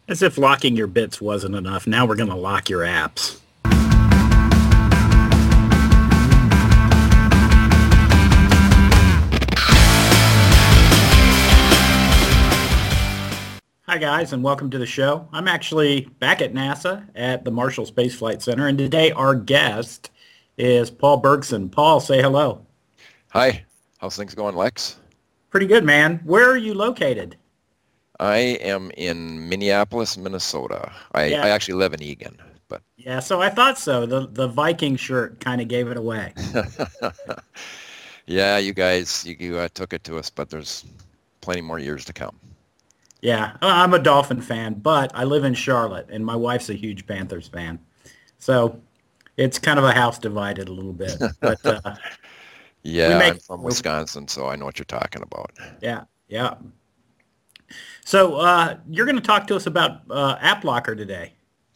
As if locking your bits wasn't enough, now we're going to lock your apps. Hi guys, and welcome to the show. I'm actually back at NASA at the Marshall Space Flight Center, and today our guest is Paul Bergson. Paul, say hello. Hi, how's things going, Lex? Pretty good, man. Where are you located? I am in Minneapolis, Minnesota. I Yeah, actually live in Eagan, but yeah. So I thought so. The Viking shirt kind of gave it away. yeah, you guys, you took it to us, but there's plenty more years to come. Yeah, I'm a Dolphin fan, but I live in Charlotte, and my wife's a huge Panthers fan. So it's kind of a house divided a little bit. But we Yeah, make I'm from Wisconsin, so I know what you're talking about. yeah, yeah. So you're going to talk to us about AppLocker today.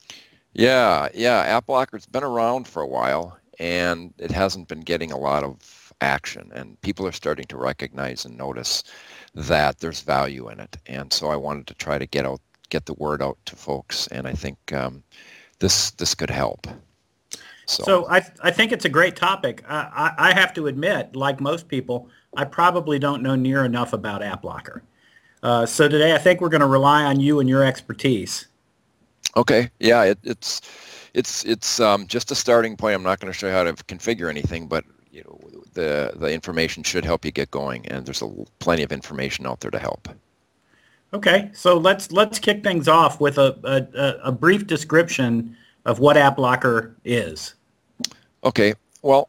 Yeah, AppLocker's been around for a while, and it hasn't been getting a lot of action, and people are starting to recognize and notice that there's value in it. And so I wanted to try to get the word out to folks, and I think this could help. So I think it's a great topic. I have to admit, like most people, I probably don't know near enough about AppLocker. So today I think we're going to rely on you and your expertise. Okay, yeah, it's just a starting point. I'm not going to show you how to configure anything, but the information should help you get going, and there's plenty of information out there to help. Okay, so let's kick things off with a brief description of what AppLocker is. Okay, well,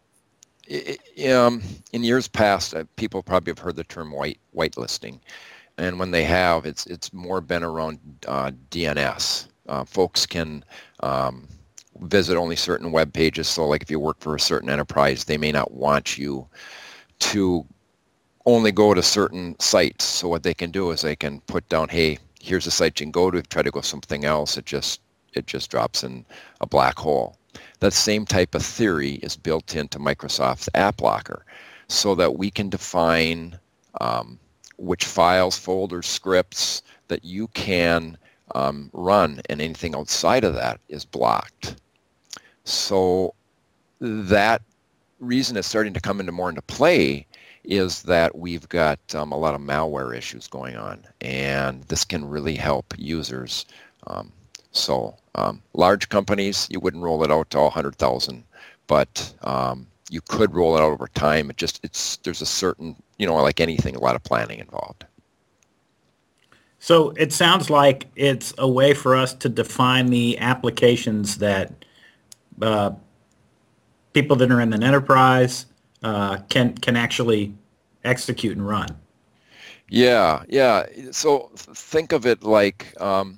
in years past, people probably have heard the term whitelisting, and when they have, it's more been around DNS. Folks can visit only certain web pages. So like if you work for a certain enterprise, they may not want you to only go to certain sites. So what they can do is they can put down, hey, here's a site you can go to. Try to go something else. It just drops in a black hole. That same type of theory is built into Microsoft's AppLocker, so that we can define which files, folders, scripts that you can run, and anything outside of that is blocked. So that reason is starting to come more into play is that we've got a lot of malware issues going on, and this can really help users. Large companies, you wouldn't roll it out to all 100,000, but you could roll it out over time. There's a certain, like anything, a lot of planning involved. So it sounds like it's a way for us to define the applications that people that are in an enterprise can actually execute and run. Yeah. So think of it like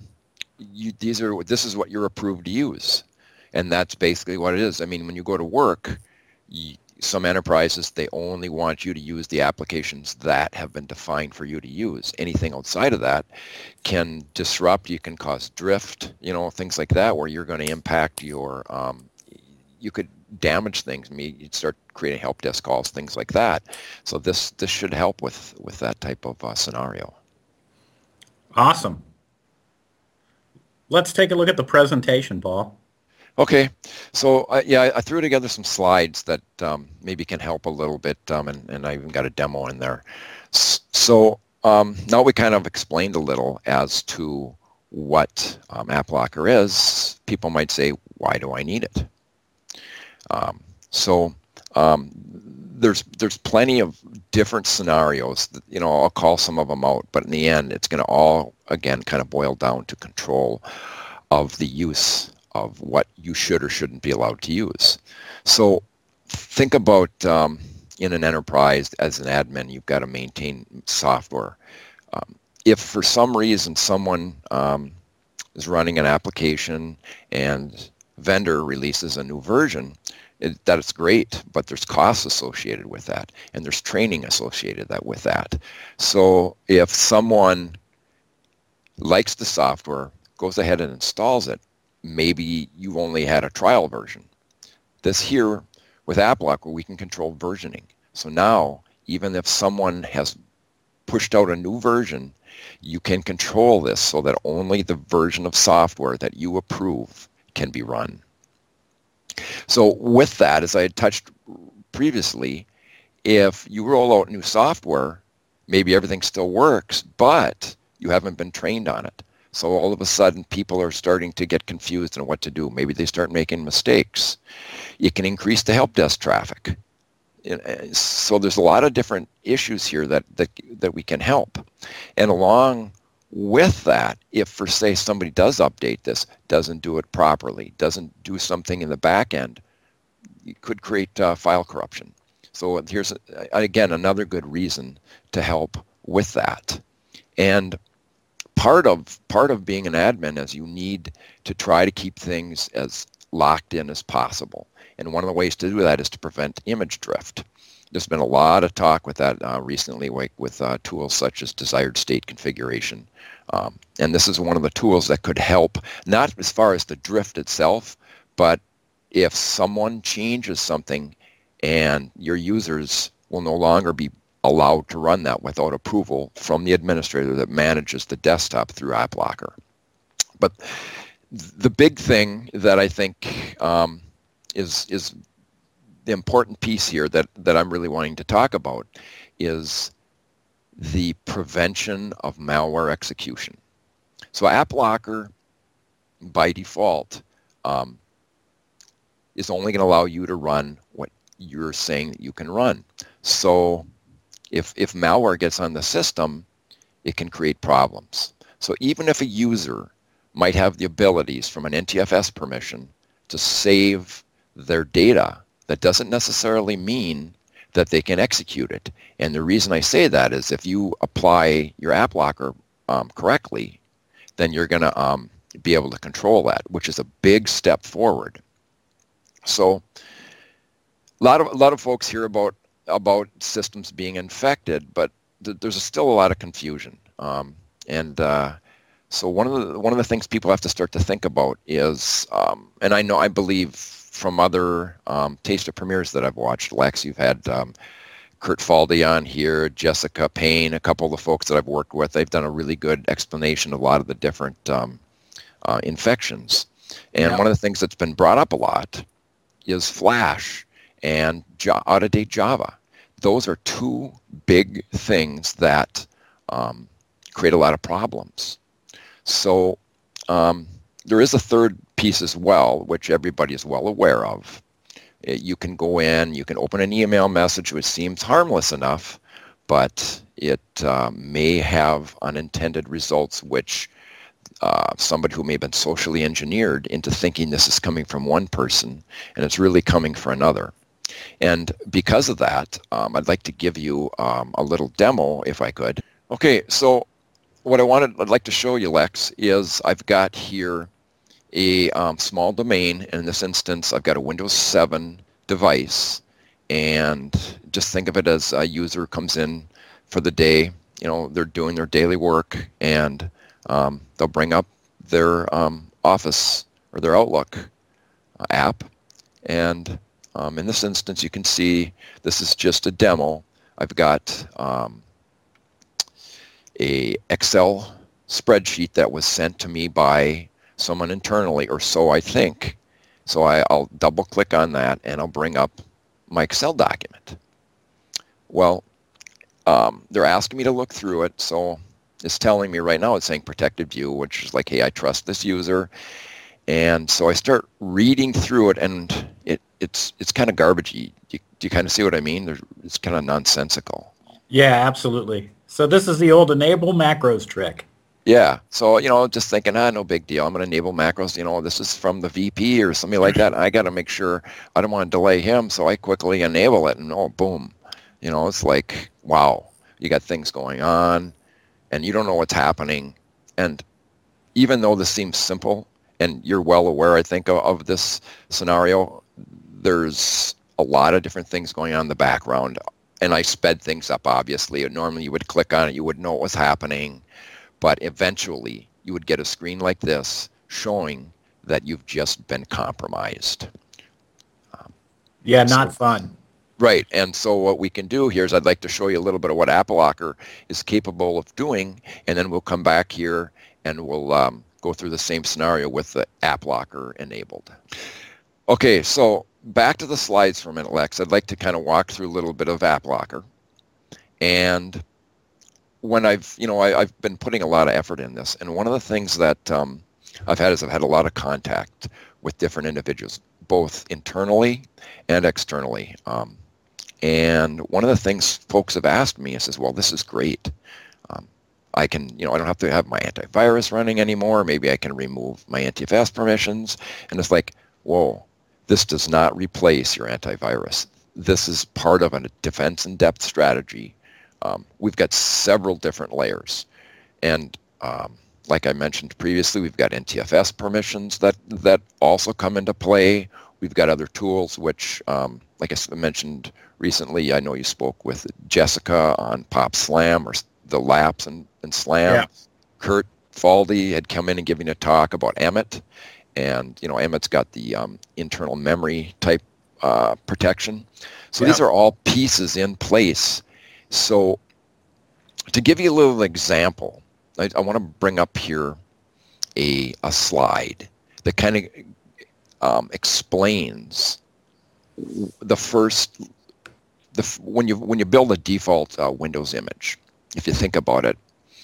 this is what you're approved to use, and that's basically what it is. I mean, when you go to work, some enterprises, they only want you to use the applications that have been defined for you to use. Anything outside of that can disrupt, you can cause drift, things like that, where you're going to impact your, you could damage things. I mean, you'd start creating help desk calls, things like that. So this should help with that type of scenario. Awesome. Let's take a look at the presentation, Paul. Okay, so I threw together some slides that maybe can help a little bit, and I even got a demo in there. So now we kind of explained a little as to what AppLocker is. People might say, why do I need it? There's plenty of different scenarios that, I'll call some of them out, but in the end, it's going to all, again, kind of boil down to control of the use of what you should or shouldn't be allowed to use. So think about in an enterprise, as an admin, you've got to maintain software. If for some reason someone is running an application and vendor releases a new version, that's great, but there's costs associated with that, and there's training associated with that. So if someone likes the software, goes ahead and installs it, maybe you've only had a trial version. This here, with AppLocker, we can control versioning. So now, even if someone has pushed out a new version you can control this so that only the version of software that you approve can be run. So with that, as I had touched previously, if you roll out new software, maybe everything still works, but you haven't been trained on it. So all of a sudden, people are starting to get confused on what to do. Maybe they start making mistakes. It can increase the help desk traffic. So there's a lot of different issues here that we can help. And along with that, if, for say, somebody does update this, doesn't do it properly, doesn't do something in the back end, it could create file corruption. So here's, again, another good reason to help with that. And part of being an admin is you need to try to keep things as locked in as possible. And one of the ways to do that is to prevent image drift. There's been a lot of talk with that recently, like with tools such as desired state configuration. And this is one of the tools that could help, not as far as the drift itself, but if someone changes something and your users will no longer be allowed to run that without approval from the administrator that manages the desktop through AppLocker. But the big thing that I think is the important piece here that I'm really wanting to talk about is the prevention of malware execution. So AppLocker, by default, is only going to allow you to run what you're saying that you can run. So if malware gets on the system, it can create problems. So even if a user might have the abilities from an NTFS permission to save their data, that doesn't necessarily mean that they can execute it. And the reason I say that is if you apply your AppLocker correctly, then you're going to be able to control that, which is a big step forward. So a lot of folks hear about systems being infected, but there's still a lot of confusion. So one of the things people have to start to think about is, and I believe from other Taste of Premieres that I've watched, Lex, you've had Kurt Faldy on here, Jessica Payne, a couple of the folks that I've worked with. They've done a really good explanation of a lot of the different infections. And one of the things that's been brought up a lot is Flash and out-of-date Java. Those are two big things that create a lot of problems. So there is a third piece as well, which everybody is well aware of. You can go in, you can open an email message which seems harmless enough, but it may have unintended results which somebody who may have been socially engineered into thinking this is coming from one person and it's really coming from another. And because of that, I'd like to give you a little demo if I could. Okay, so what I'd like to show you, Lex, is I've got here a small domain. In this instance, I've got a Windows 7 device, and just think of it as a user comes in for the day. You know, they're doing their daily work, and they'll bring up their Office or their Outlook app, and in this instance, you can see this is just a demo. I've got a Excel spreadsheet that was sent to me by someone internally, or so I think. So I'll double click on that and I'll bring up my Excel document. Well, they're asking me to look through it, so it's telling me right now, it's saying protected view, which is like, hey, I trust this user. And so I start reading through it, and it's kind of garbagey. Do you kind of see what I mean? It's kind of nonsensical. Yeah, absolutely. So this is the old enable macros trick. Yeah. So, just thinking, no big deal. I'm going to enable macros. This is from the VP or something like that. I got to make sure I don't want to delay him. So I quickly enable it, and boom. It's like, wow, you got things going on and you don't know what's happening. And even though this seems simple, and you're well aware, I think, of this scenario, there's a lot of different things going on in the background. And I sped things up, obviously. Normally you would click on it, you would know what was happening. But eventually you would get a screen like this showing that you've just been compromised. Not fun. Right, and so what we can do here is I'd like to show you a little bit of what AppLocker is capable of doing, and then we'll come back here and we'll go through the same scenario with the AppLocker enabled. Okay, so back to the slides for a minute, Lex. I'd like to kind of walk through a little bit of AppLocker. And when I've been putting a lot of effort in this, and one of the things that I've had a lot of contact with different individuals, both internally and externally. And one of the things folks have asked me is, well, this is great. I can, I don't have to have my antivirus running anymore. Maybe I can remove my NTFS permissions. And it's like, whoa, this does not replace your antivirus. This is part of a defense in depth strategy. We've got several different layers. And like I mentioned previously, we've got NTFS permissions that also come into play. We've got other tools which, like I mentioned recently, I know you spoke with Jessica on Pop Slam or the Laps and Slam. Yeah. Kurt Faldy had come in and given a talk about Emmet. And, Emmet's got the internal memory type protection. So these are all pieces in place. So to give you a little example, I want to bring up here a slide that kind of explains when you build a default Windows image. If you think about it,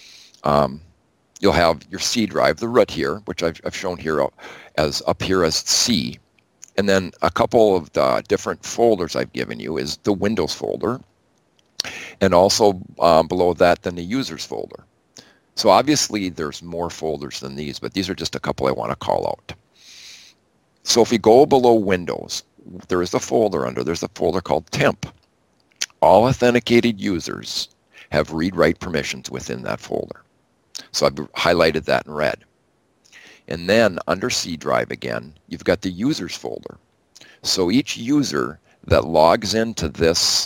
you'll have your C drive, the root here, which I've shown here as C, and then a couple of the different folders I've given you is the Windows folder, and also below that then the users folder. So obviously there's more folders than these, but these are just a couple I want to call out. So if we go below Windows, there's a folder called Temp. All authenticated users have read-write permissions within that folder. So I've highlighted that in red. And then under C drive again, you've got the users folder. So each user that logs into this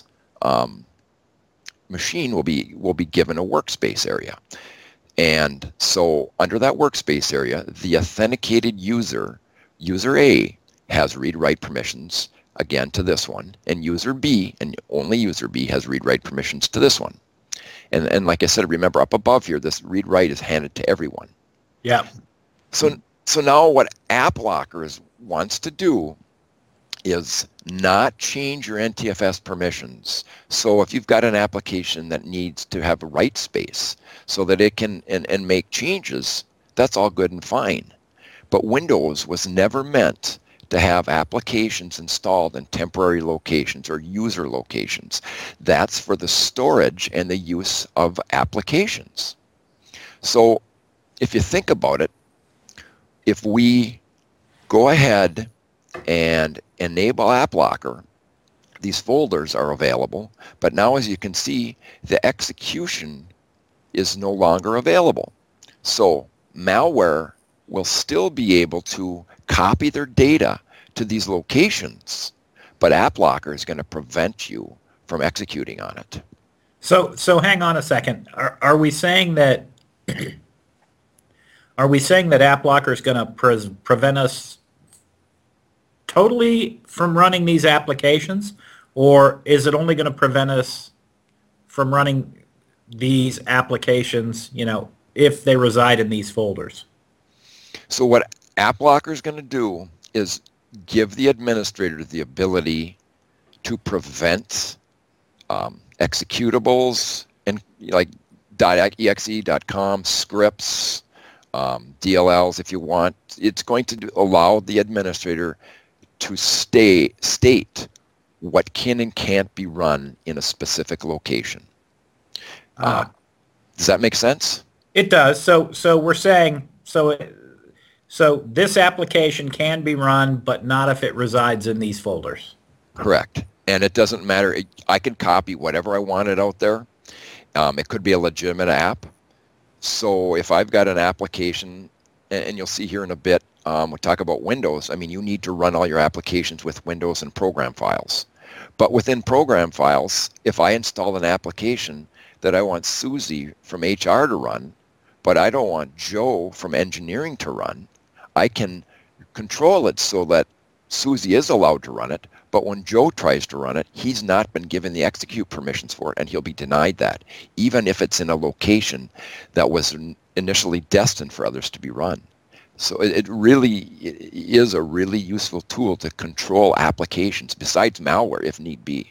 machine will be given a workspace area. And so under that workspace area, the authenticated user A, has read-write permissions again to this one, and user B, and only user B, has read-write permissions to this one. And like I said, remember up above here, this read-write is handed to everyone. Yeah. So now what AppLocker wants to do is not change your NTFS permissions. So if you've got an application that needs to have write space so that it can and make changes, that's all good and fine. But Windows was never meant to have applications installed in temporary locations or user locations. That's for the storage and the use of applications. So if you think about it, if we go ahead and enable AppLocker, these folders are available, but now as you can see, the execution is no longer available. So malware will still be able to copy their data to these locations, but AppLocker is going to prevent you from executing on it. So hang on a second. Are we saying that AppLocker is going to prevent us totally from running these applications, or is it only going to prevent us from running these applications, if they reside in these folders? So what AppLocker is going to do is give the administrator the ability to prevent executables and like .exe, .com, scripts, DLLs if you want. It's going to allow the administrator to state what can and can't be run in a specific location. Does that make sense? It does. So we're saying, so this application can be run, but not if it resides in these folders. Correct. And it doesn't matter. I can copy whatever I wanted out there. It could be a legitimate app. So if I've got an application, and you'll see here in a bit, we talk about Windows. I mean, you need to run all your applications with Windows and program files. But within program files, if I install an application that I want Susie from HR to run, but I don't want Joe from engineering to run, I can control it so that Susie is allowed to run it, but when Joe tries to run it, he's not been given the execute permissions for it, and he'll be denied that, even if it's in a location that was initially destined for others to be run. So it really is a really useful tool to control applications besides malware if need be.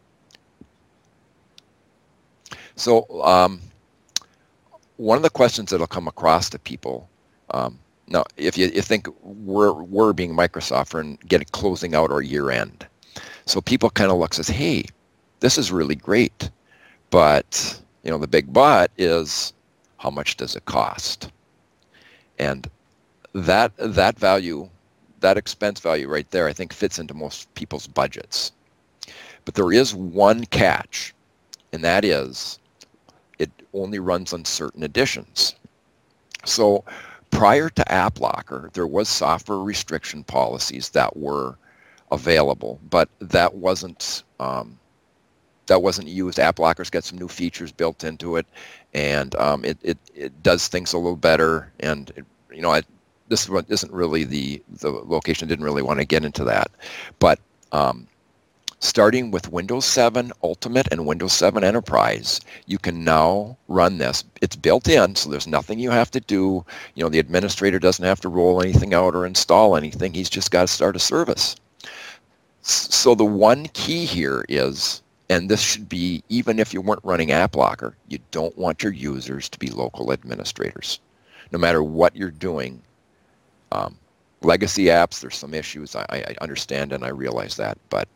So one of the questions that'll come across to people, now if you think we're being Microsoft and closing out our year end, so people kind of look and says, hey, this is really great, but the big but is how much does it cost? And that value, that expense value right there, I think fits into most people's budgets. But there is one catch, and that is it only runs on certain editions. So prior to AppLocker, there was software restriction policies that were available, but that wasn't used. AppLocker's got some new features built into it, and it does things a little better. And this one isn't really the location. Didn't really want to get into that, but starting with Windows 7 Ultimate and Windows 7 Enterprise, you can now run this. It's built in, so there's nothing you have to do. The administrator doesn't have to roll anything out or install anything. He's just got to start a service. So the one key here is, and this should be even if you weren't running AppLocker, you don't want your users to be local administrators. No matter what you're doing, legacy apps, there's some issues. I understand and I realize that, but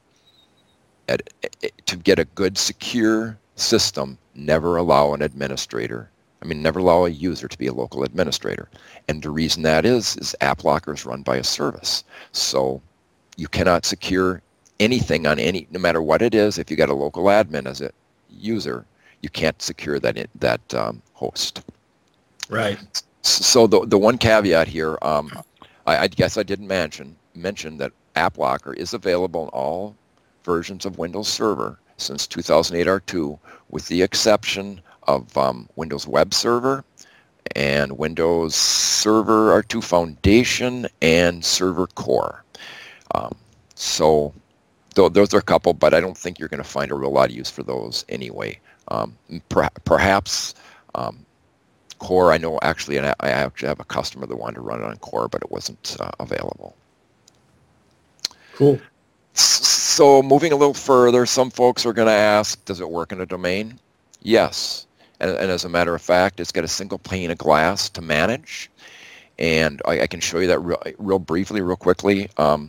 to get a good secure system, never allow never allow a user to be a local administrator. And the reason that is AppLocker is run by a service. So you cannot secure anything on no matter what it is. If you got a local admin as a user, you can't secure that host. Right. So the one caveat here, I guess I didn't mention that AppLocker is available in all versions of Windows Server since 2008 R2, with the exception of Windows Web Server and Windows Server R2 Foundation and Server Core. So those are a couple, but I don't think you're going to find a real lot of use for those anyway. Perhaps Core, I know I actually have a customer that wanted to run it on Core, but it wasn't available. Cool. So moving a little further, some folks are going to ask, does it work in a domain? Yes. And as a matter of fact, it's got a single pane of glass to manage. And I can show you that real briefly, real quickly. So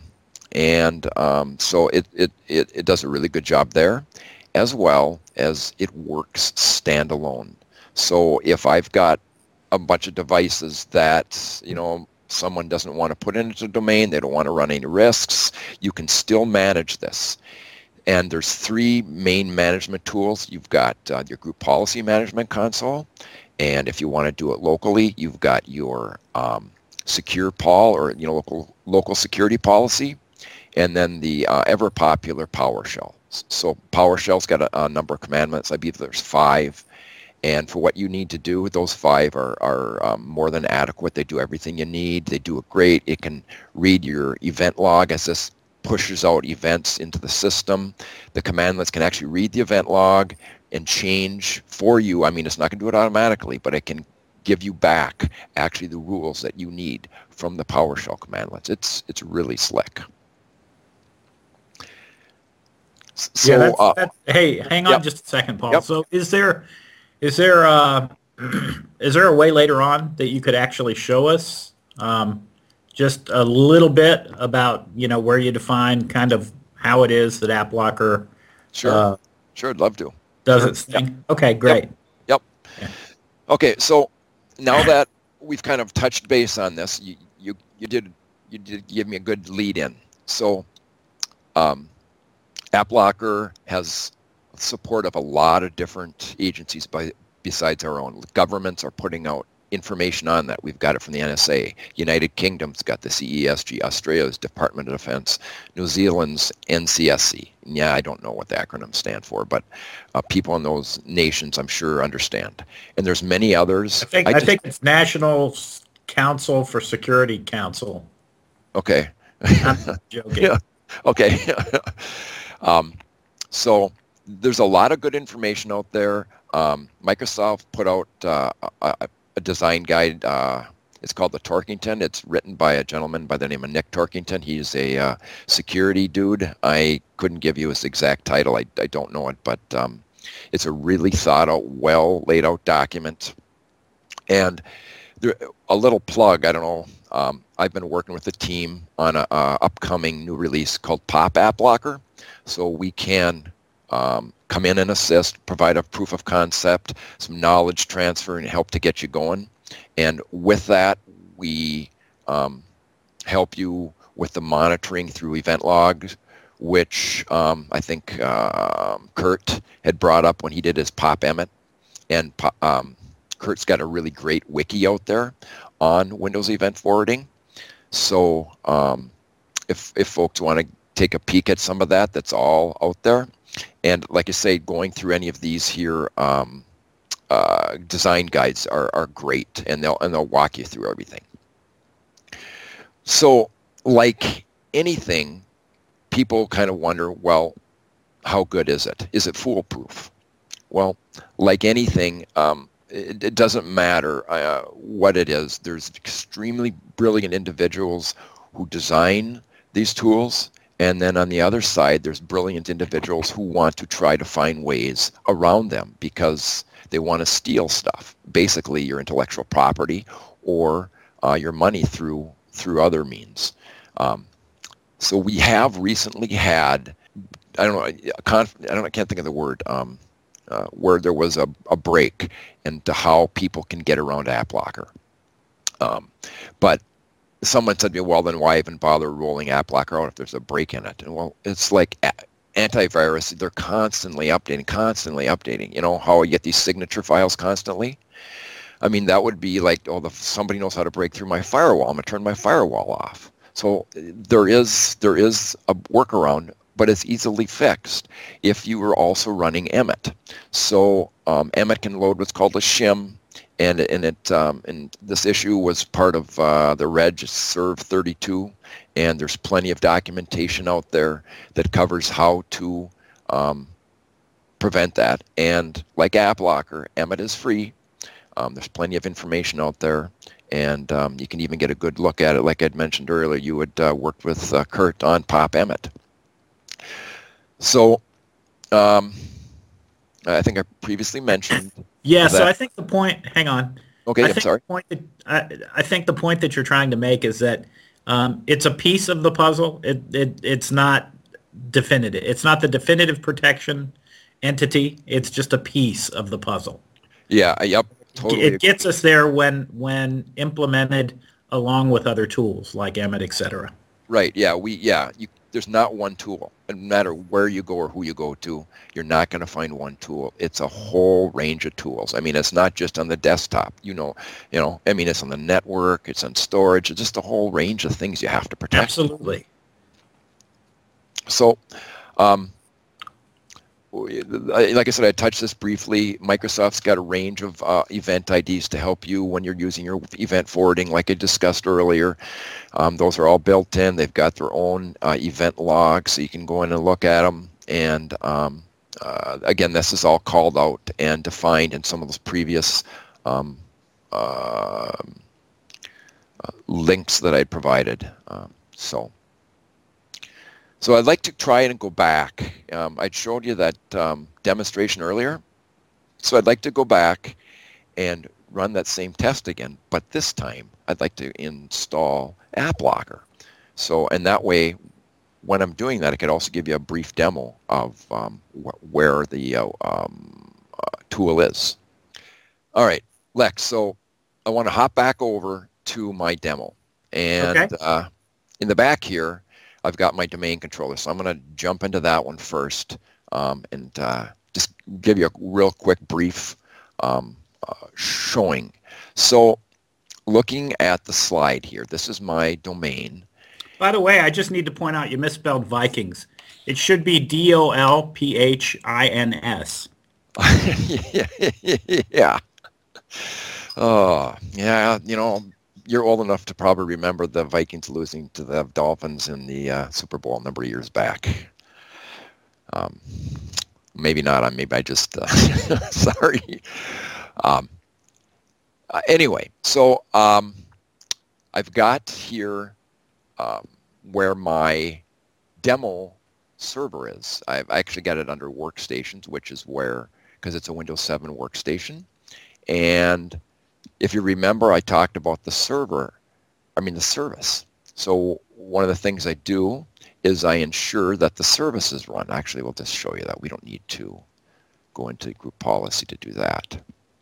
it does a really good job there, as well as it works standalone. So if I've got a bunch of devices that, someone doesn't want to put into a domain, they don't want to run any risks, you can still manage this. And there's three main management tools. You've got your group policy management console, and if you want to do it locally, you've got your secure POL, or local security policy, and then the ever popular PowerShell. So PowerShell's got a number of commandments. I believe there's 5. And for what you need to do, those 5 are more than adequate. They do everything you need. They do it great. It can read your event log as this pushes out events into the system. The commandlets can actually read the event log and change for you. I mean, it's not going to do it automatically, but it can give you back actually the rules that you need from the PowerShell commandlets. It's really slick. So, hey, hang on just a second, Paul. Yep. So is there a way later on that you could actually show us just a little bit about, where you define kind of how it is that AppLocker Sure, I'd love to. Does its thing? Yep. Okay, great. Yep. Yeah. Okay, so now that we've kind of touched base on this, you did give me a good lead in. So AppLocker has support of a lot of different agencies besides our own. Governments are putting out information on that. We've got it from the NSA. United Kingdom's got the CESG, Australia's Department of Defense, New Zealand's NCSC. Yeah, I don't know what the acronyms stand for, but people in those nations, I'm sure, understand. And there's many others. I think it's National Council for Security Council. Okay. I'm joking. Yeah. Okay. So there's a lot of good information out there. Microsoft put out a design guide. It's called the Torkington. It's written by a gentleman by the name of Nick Torkington. He's a security dude. I couldn't give you his exact title. I don't know it, but it's a really thought out, well laid out document. And there, a little plug, I don't know, I've been working with the team on a upcoming new release called Pop App Locker. So we can come in and assist, provide a proof of concept, some knowledge transfer, and help to get you going. And with that, we help you with the monitoring through event logs, which I think Kurt had brought up when he did his Pop Emmet. And Kurt's got a really great wiki out there on Windows Event Forwarding. So if folks want to take a peek at some of that, that's all out there. And like I say, going through any of these here design guides are great, and they'll walk you through everything. So like anything, people kind of wonder, well, how good is it? Is it foolproof? Well, like anything, it doesn't matter what it is. There's extremely brilliant individuals who design these tools, and then on the other side, there's brilliant individuals who want to try to find ways around them because they want to steal stuff, basically your intellectual property or your money through other means. So we have recently had, I can't think of the word, where there was a break into how people can get around AppLocker. But someone said to me, well, then why even bother rolling AppLocker out if there's a break in it? And well, it's like antivirus, they're constantly updating. You know how you get these signature files constantly? I mean, that would be like, oh, somebody knows how to break through my firewall. I'm going to turn my firewall off. So there is a workaround, but it's easily fixed if you are also running Emmet. So Emmet can load what's called a shim, and this issue was part of the Reg Serve 32, and there's plenty of documentation out there that covers how to prevent that. And like AppLocker, Emmet is free. There's plenty of information out there, and you can even get a good look at it. Like I'd mentioned earlier, you would work with Kurt on Pop Emmet. So I think I previously mentioned. Yeah, so I think the point, hang on. Okay, I'm sorry. I think the point that you're trying to make is that it's a piece of the puzzle. It's not definitive. It's not the definitive protection entity. It's just a piece of the puzzle. Yeah, yep. Totally. It gets us there when implemented along with other tools like Emmet, et cetera. Right. Yeah. There's not one tool. No matter where you go or who you go to, you're not going to find one tool. It's a whole range of tools. I mean, it's not just on the desktop. I mean, it's on the network. It's on storage. It's just a whole range of things you have to protect. Absolutely. So, like I said, I touched this briefly. Microsoft's got a range of event IDs to help you when you're using your event forwarding, like I discussed earlier. Those are all built in. They've got their own event logs, so you can go in and look at them. And again, this is all called out and defined in some of those previous links that I provided. So I'd like to try and go back. I showed you that demonstration earlier. So I'd like to go back and run that same test again, but this time I'd like to install AppLocker. So, and that way, when I'm doing that, I could also give you a brief demo of where the tool is. All right, Lex, so I want to hop back over to my demo. And okay. In the back here, I've got my domain controller, so I'm going to jump into that one first and just give you a real quick brief showing. So looking at the slide here, this is my domain. By the way, I just need to point out you misspelled Vikings. It should be DOLPHINS. Yeah. Oh, yeah, you're old enough to probably remember the Vikings losing to the Dolphins in the Super Bowl a number of years back. Maybe not. Maybe I just sorry. Anyway, so I've got here where my demo server is. I've actually got it under workstations, which is where, because it's a Windows 7 workstation. And if you remember, I talked about the service. So one of the things I do is I ensure that the service is run. Actually, we'll just show you that. We don't need to go into group policy to do that.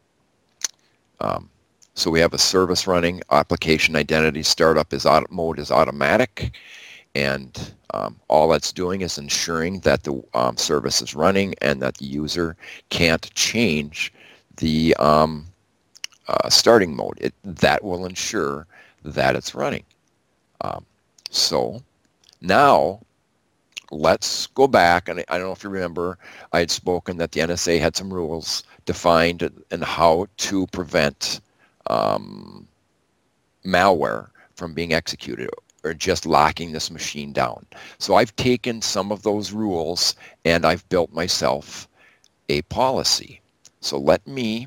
So we have a service running. Application identity startup mode is automatic. And all that's doing is ensuring that the service is running and that the user can't change the starting mode. That will ensure that it's running. So now let's go back, and I don't know if you remember, I had spoken that the NSA had some rules defined in how to prevent malware from being executed or just locking this machine down. So I've taken some of those rules and I've built myself a policy. So let me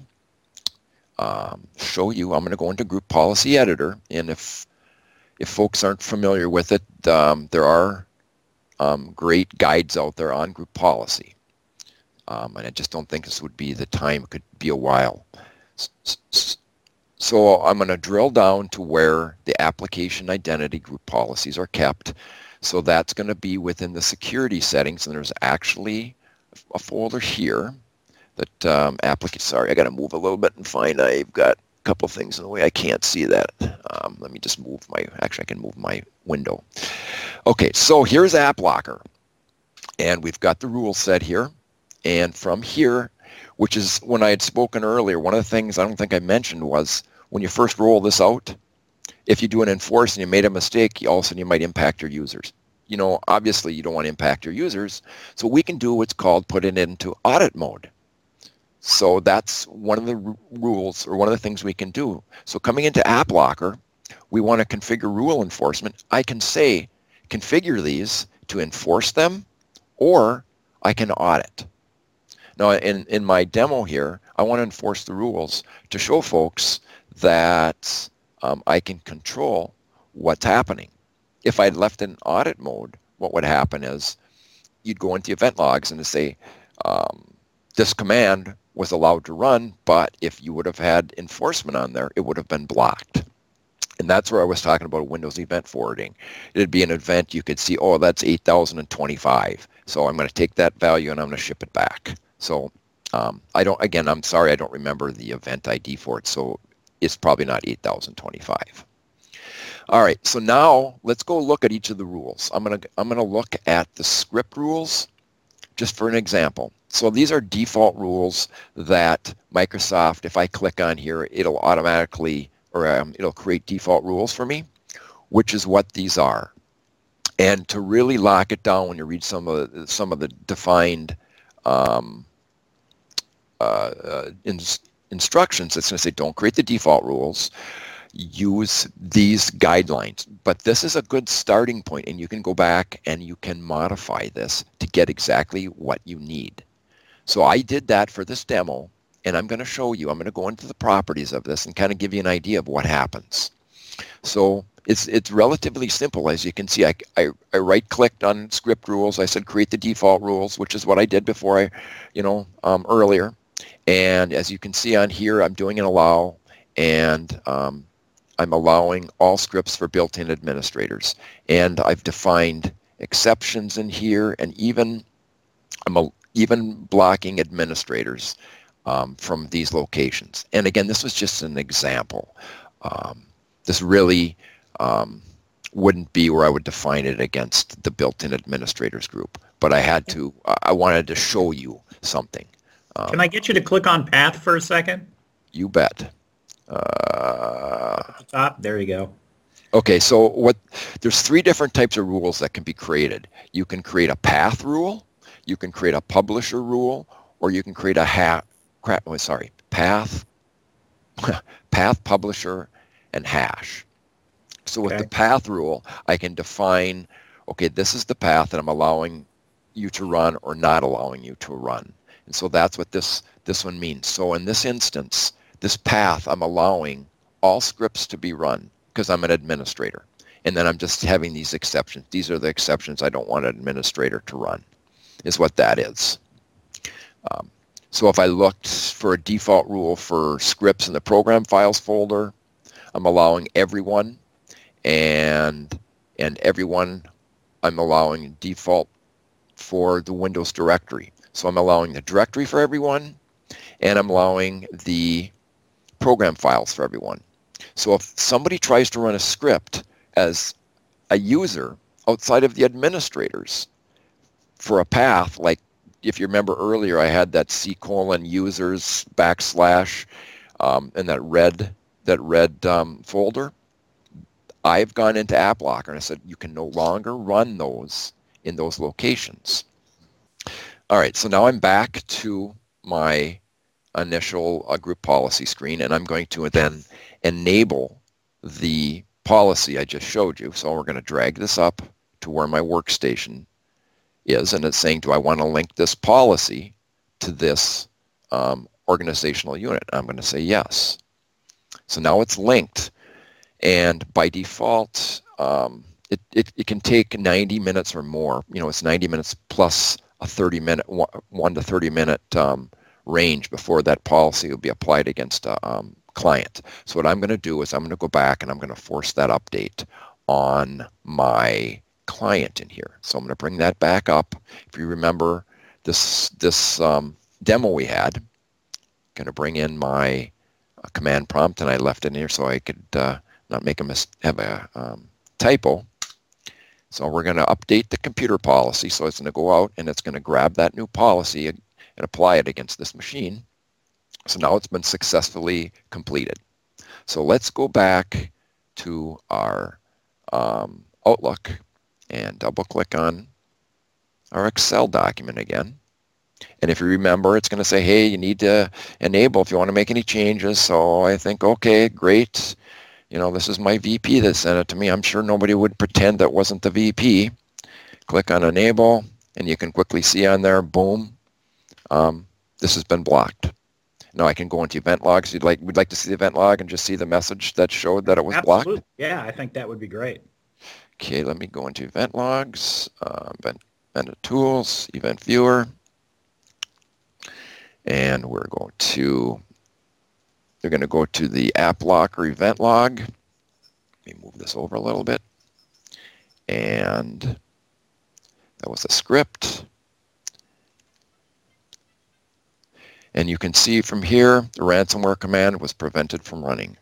show you. I'm going to go into Group Policy Editor, and if folks aren't familiar with it, there are great guides out there on group policy. And I just don't think this would be the time. It could be a while. So I'm going to drill down to where the application identity group policies are kept. So that's going to be within the security settings, and there's actually a folder here that sorry, I got to move a little bit and find I've got a couple things in the way. I can't see that. Let me just move actually I can move my window. Okay, so here's AppLocker, and we've got the rule set here, and from here, which is when I had spoken earlier, one of the things I don't think I mentioned was when you first roll this out, if you do an enforce and you made a mistake, all of a sudden you might impact your users. You know, obviously you don't want to impact your users, so we can do what's called put it into audit mode. So that's one of the rules, or one of the things we can do. So coming into AppLocker, we want to configure rule enforcement. I can say configure these to enforce them, or I can audit. Now in my demo here, I want to enforce the rules to show folks that I can control what's happening. If I'd left in audit mode, what would happen is you'd go into event logs and say this command was allowed to run, but if you would have had enforcement on there, it would have been blocked. And that's where I was talking about Windows event forwarding. It'd be an event you could see, oh, that's 8,025. So I'm going to take that value and I'm going to ship it back. So I'm sorry, I don't remember the event ID for it. So it's probably not 8,025. All right, so now let's go look at each of the rules. I'm gonna look at the script rules just for an example. So these are default rules that Microsoft, if I click on here, it'll automatically, or it'll create default rules for me, which is what these are. And to really lock it down, when you read some of the defined instructions, it's going to say don't create the default rules, use these guidelines. But this is a good starting point, and you can go back and you can modify this to get exactly what you need. So I did that for this demo, and I'm going to show you. I'm going to go into the properties of this and kind of give you an idea of what happens. So it's relatively simple. As you can see, I right-clicked on script rules. I said create the default rules, which is what I did before earlier. And as you can see on here, I'm doing an allow, and I'm allowing all scripts for built-in administrators. And I've defined exceptions in here, and even blocking administrators from these locations. And again, this was just an example. This really wouldn't be where I would define it against the built-in administrators group, but I wanted to show you something. Can I get you to click on path for a second? You bet. At the top, there you go. Okay, so there's 3 different types of rules that can be created. You can create a path rule, you can create a publisher rule, or you can create a path publisher and hash. So with the path rule, I can define, okay, this is the path that I'm allowing you to run or not allowing you to run. And so that's what this one means. So in this instance, this path, I'm allowing all scripts to be run because I'm an administrator. And then I'm just having these exceptions. These are the exceptions I don't want an administrator to run, is what that is. So if I looked for a default rule for scripts in the program files folder, I'm allowing everyone, and everyone I'm allowing default for the Windows directory. So I'm allowing the directory for everyone, and I'm allowing the program files for everyone. So if somebody tries to run a script as a user outside of the administrators for a path, like if you remember earlier, I had that C:\users / and that red folder. I've gone into AppLocker and I said you can no longer run those in those locations. All right, so now I'm back to my initial group policy screen, and I'm going to then enable the policy I just showed you. So we're going to drag this up to where my workstation is, and it's saying, do I want to link this policy to this organizational unit? I'm going to say yes. So now it's linked, and by default, it can take 90 minutes or more. You know, it's 90 minutes plus a 30-minute, 1 to 30-minute range before that policy will be applied against a client. So what I'm going to do is I'm going to go back and I'm going to force that update on my client in here. So I'm going to bring that back up. If you remember this demo we had, I'm going to bring in my command prompt, and I left it in here so I could not make have a typo. So we're going to update the computer policy. So it's going to go out and it's going to grab that new policy and apply it against this machine. So now it's been successfully completed. So let's go back to our Outlook and double click on our Excel document again. And if you remember, it's going to say, hey, you need to enable if you want to make any changes. So I think, okay, great. You know, this is my VP that sent it to me. I'm sure nobody would pretend that wasn't the VP. Click on enable, and you can quickly see on there, boom, this has been blocked. Now I can go into event logs. We'd like to see the event log and just see the message that showed that it was blocked. Yeah, I think that would be great. Okay, let me go into event logs, event tools, event viewer, and we're going to go to the AppLocker event log. Let me move this over a little bit, and that was a script. And you can see from here, the ransomware command was prevented from running.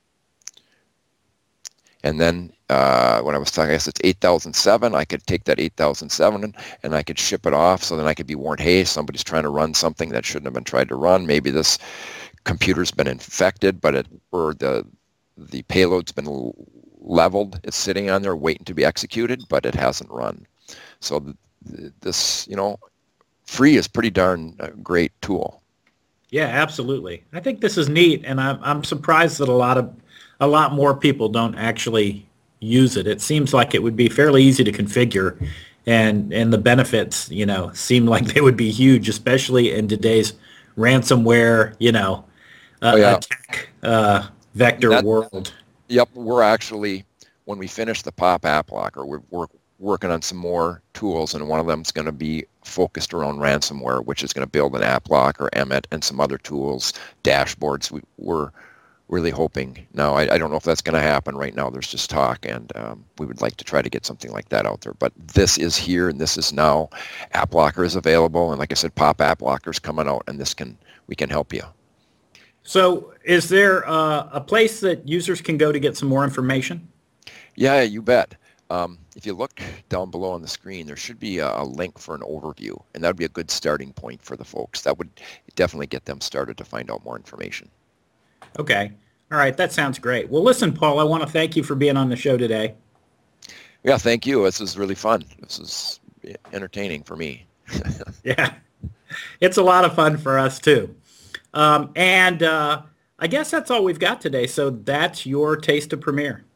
And then when I was talking, I guess it's 8007, I could take that 8007 and I could ship it off, so then I could be warned, hey, somebody's trying to run something that shouldn't have been tried to run. Maybe this computer's been infected, but the payload's been leveled. It's sitting on there waiting to be executed, but it hasn't run. So this, you know, free is pretty darn great tool. Yeah, absolutely. I think this is neat, and I'm surprised that a lot more people don't actually use it. It seems like it would be fairly easy to configure, and the benefits, you know, seem like they would be huge, especially in today's ransomware, you know, attack vector world. Yep, we're actually, when we finish the POP AppLocker, we're working on some more tools, and one of them is going to be focused around ransomware, which is going to build an AppLocker, Emmet, and some other tools, dashboards. We're really hoping. Now, I don't know if that's going to happen right now. There's just talk, and we would like to try to get something like that out there. But this is here, and this is now. AppLocker is available, and like I said, POP AppLocker is coming out, and we can help you. So is there a place that users can go to get some more information? Yeah, you bet. If you look down below on the screen, there should be a link for an overview, and that would be a good starting point for the folks. That would definitely get them started to find out more information. Okay. All right. That sounds great. Well, listen, Paul, I want to thank you for being on the show today. Yeah, thank you. This is really fun. This is entertaining for me. Yeah. It's a lot of fun for us, too. And I guess that's all we've got today. So that's your taste of Premiere.